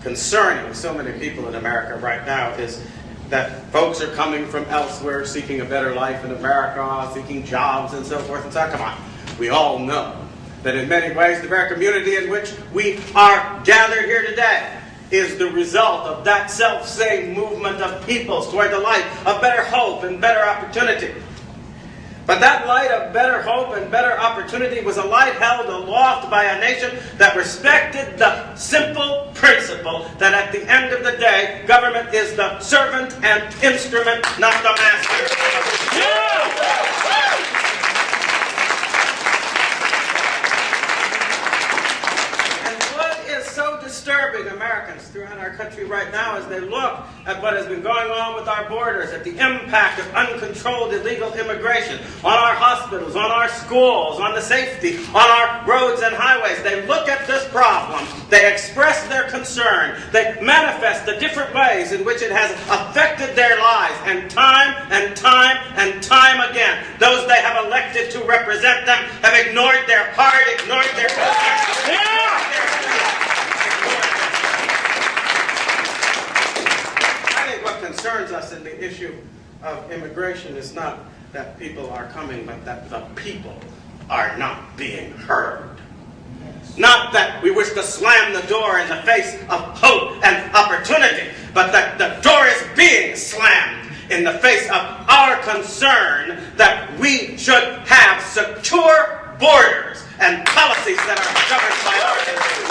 concerning so many people in America right now is that folks are coming from elsewhere seeking a better life in America, seeking jobs and so forth and so on. Come on. We all know that in many ways the very community in which we are gathered here today is the result of that self-same movement of peoples toward the light of better hope and better opportunity. But that light of better hope and better opportunity was a light held aloft by a nation that respected the simple principle that at the end of the day, government is the servant and instrument, not the master. Disturbing Americans throughout our country right now as they look at what has been going on with our borders, at the impact of uncontrolled illegal immigration on our hospitals, on our schools, on the safety, on our roads and highways. They look at this problem, they express their concern, they manifest the different ways in which it has affected their lives, and time and time and time again, those they have elected to represent them have ignored their heart, ignored their concern. What concerns us in the issue of immigration is not that people are coming, but that the people are not being heard. Not that we wish to slam the door in the face of hope and opportunity, but that the door is being slammed in the face of our concern that we should have secure borders and policies that are governed by our institutions.